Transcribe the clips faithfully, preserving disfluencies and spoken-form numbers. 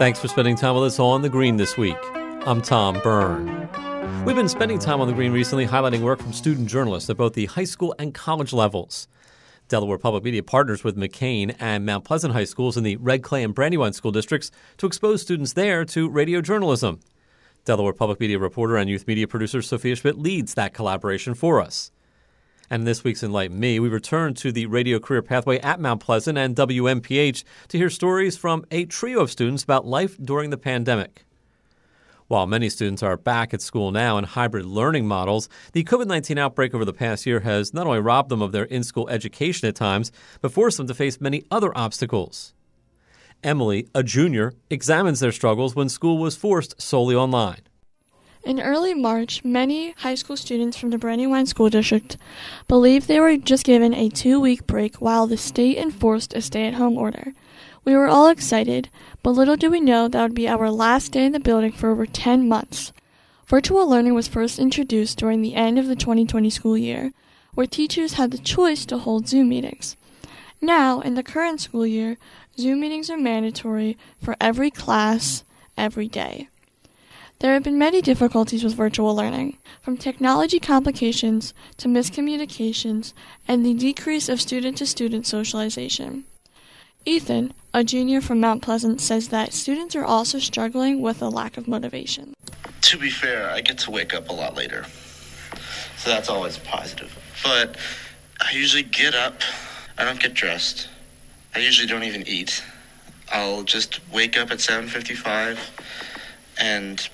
Thanks for spending time with us on The Green this week. I'm Tom Byrne. We've been spending time on The Green recently highlighting work from student journalists at both the high school and college levels. Delaware Public Media partners with McCain and Mount Pleasant High Schools in the Red Clay and Brandywine school districts to expose students there to radio journalism. Delaware Public Media reporter and youth media producer Sophia Schmidt leads that collaboration for us. And in this week's Enlighten Me, we return to the radio career pathway at Mount Pleasant and W M P H to hear stories from a trio of students about life during the pandemic. While many students are back at school now in hybrid learning models, the covid nineteen outbreak over the past year has not only robbed them of their in-school education at times, but forced them to face many other obstacles. Emily, a junior, examines their struggles when school was forced solely online. In early March, many high school students from the Brandywine School District believed they were just given a two-week break while the state enforced a stay-at-home order. We were all excited, but little did we know that would be our last day in the building for over ten months. Virtual learning was first introduced during the end of the twenty twenty school year, where teachers had the choice to hold Zoom meetings. Now, in the current school year, Zoom meetings are mandatory for every class, every day. There have been many difficulties with virtual learning, from technology complications to miscommunications and the decrease of student-to-student socialization. Ethan, a junior from Mount Pleasant, says that students are also struggling with a lack of motivation. To be fair, I get to wake up a lot later, so that's always positive. But I usually get up, I don't get dressed, I usually don't even eat. I'll just wake up at seven fifty-five and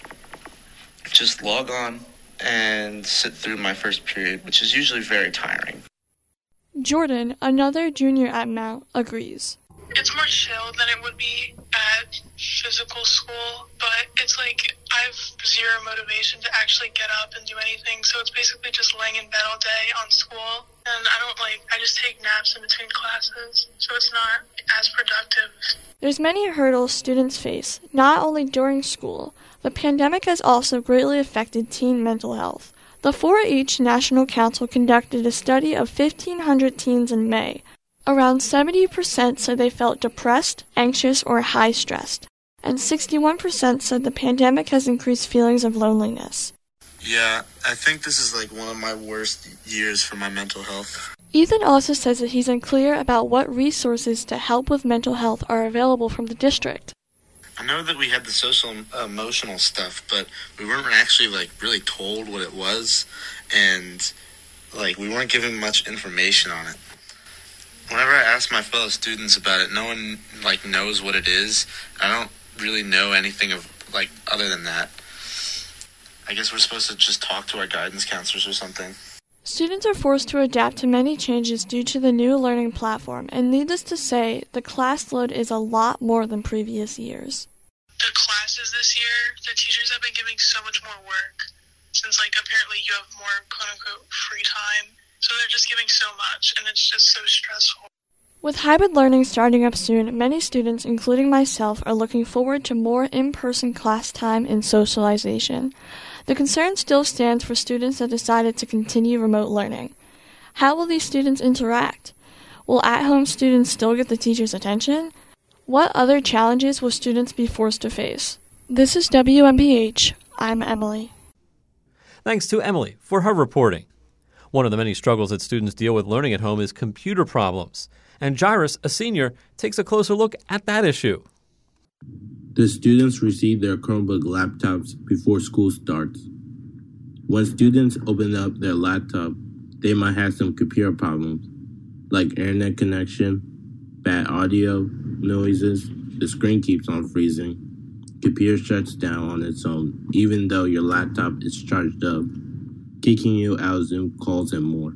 just log on and sit through my first period, which is usually very tiring. Jordan, another junior at Mount, agrees. It's more chill than it would be at physical school, but it's like I have zero motivation to actually get up and do anything, so it's basically just laying in bed all day on school, and I don't like, I just take naps in between classes, so it's not as productive. There's many hurdles students face, not only during school. The pandemic has also greatly affected teen mental health. The four H National Council conducted a study of fifteen hundred teens in May. Around seventy percent said they felt depressed, anxious, or high-stressed, and sixty-one percent said the pandemic has increased feelings of loneliness. Yeah, I think this is like one of my worst years for my mental health. Ethan also says that he's unclear about what resources to help with mental health are available from the district. I know that we had the social emotional stuff, but we weren't actually like really told what it was, and like we weren't given much information on it. Whenever I ask my fellow students about it, no one like knows what it is. I don't really know anything of like other than that. I guess we're supposed to just talk to our guidance counselors or something. Students are forced to adapt to many changes due to the new learning platform, and needless to say, the class load is a lot more than previous years. The classes this year, the teachers have been giving so much more work, since like apparently you have more quote-unquote free time, so they're just giving so much, and it's just so stressful. With hybrid learning starting up soon, many students, including myself, are looking forward to more in-person class time and socialization. The concern still stands for students that decided to continue remote learning. How will these students interact? Will at-home students still get the teacher's attention? What other challenges will students be forced to face? This is W M P H. I'm Emily. Thanks to Emily for her reporting. One of the many struggles that students deal with learning at home is computer problems. And Jairus, a senior, takes a closer look at that issue. The students receive their Chromebook laptops before school starts. When students open up their laptop, they might have some computer problems, like internet connection, bad audio, noises, the screen keeps on freezing, computer shuts down on its own, even though your laptop is charged up, kicking you out of Zoom calls and more.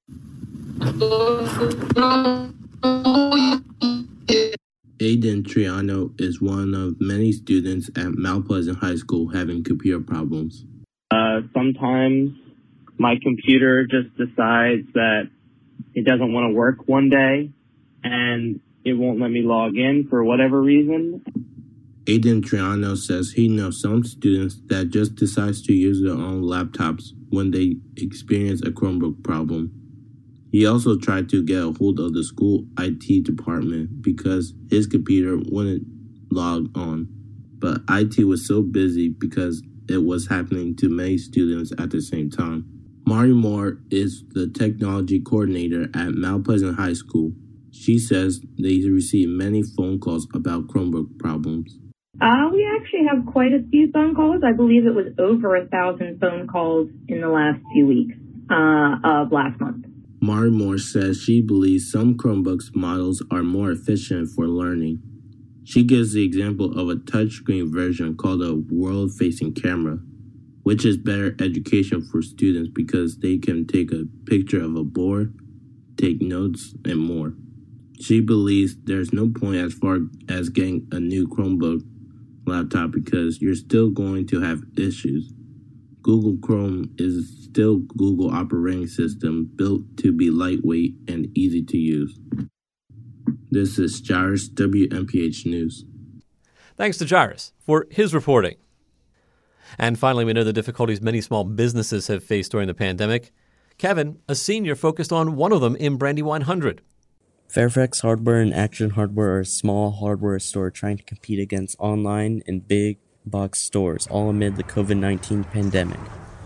Aiden Triano is one of many students at Mount Pleasant High School having computer problems. Uh, sometimes my computer just decides that it doesn't want to work one day and it won't let me log in for whatever reason. Aiden Triano says he knows some students that just decides to use their own laptops when they experience a Chromebook problem. He also tried to get a hold of the school I T department because his computer wouldn't log on. but I T was so busy because it was happening to many students at the same time. Mari Moore is the technology coordinator at Mount Pleasant High School. She says they received many phone calls about Chromebook problems. Uh, we actually have quite a few phone calls. I believe it was over a thousand phone calls in the last few weeks uh, of last month. Mari Moore says she believes some Chromebooks models are more efficient for learning. She gives the example of a touchscreen version called a world-facing camera, which is better education for students because they can take a picture of a board, take notes, and more. She believes there's no point as far as getting a new Chromebook laptop because you're still going to have issues. Google Chrome is still Google operating system built to be lightweight and easy to use. This is Jairus, W M P H News. Thanks to Jairus for his reporting. And finally, we know the difficulties many small businesses have faced during the pandemic. Kevin, a senior, focused on one of them in Brandywine one hundred. Fairfax Hardware and Action Hardware are a small hardware store trying to compete against online and big box stores, all amid the covid nineteen pandemic.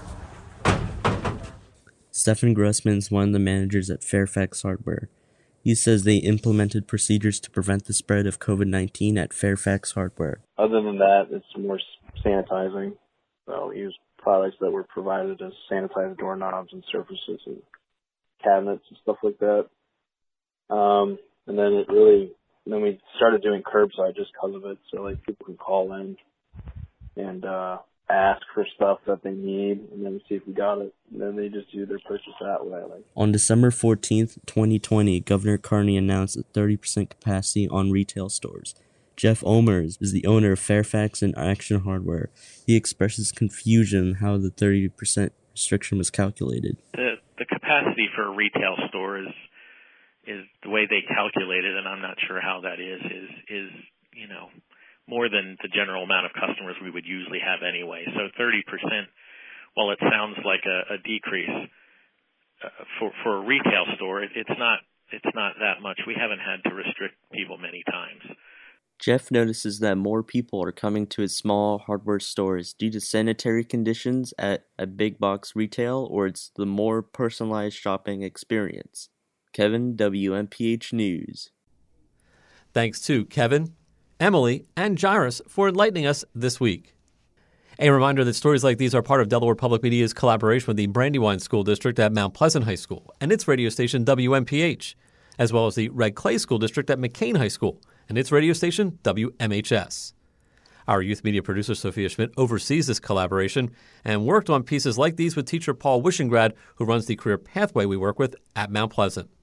Stephen Grossman is one of the managers at Fairfax Hardware. He says they implemented procedures to prevent the spread of covid nineteen at Fairfax Hardware. Other than that, it's more sanitizing. So we use products that were provided as sanitized doorknobs and surfaces and cabinets and stuff like that. Um, and then it really, then we started doing curbside just because of it. So like people can call in and uh, ask for stuff that they need, and then see if we got it. And then they just do their purchase that way. Like on December fourteenth, twenty twenty, Governor Carney announced a thirty percent capacity on retail stores. Jeff Omers is the owner of Fairfax and Action Hardware. He expresses confusion how the thirty percent restriction was calculated. The the capacity for a retail store is is the way they calculate it, and I'm not sure how that is, is, is, you know, more than the general amount of customers we would usually have anyway. So thirty percent, while it sounds like a, a decrease uh, for for a retail store, it, it's not it's not that much. We haven't had to restrict people many times. Jeff notices that more people are coming to his small hardware stores due to sanitary conditions at a big box retail, or it's the more personalized shopping experience. Kevin, W M P H News. Thanks to Kevin, Emily, and Jairus for enlightening us this week. A reminder that stories like these are part of Delaware Public Media's collaboration with the Brandywine School District at Mount Pleasant High School and its radio station W M P H, as well as the Red Clay School District at McCain High School and its radio station W M H S. Our youth media producer, Sophia Schmidt, oversees this collaboration and worked on pieces like these with teacher Paul Wishengrad, who runs the career pathway we work with at Mount Pleasant.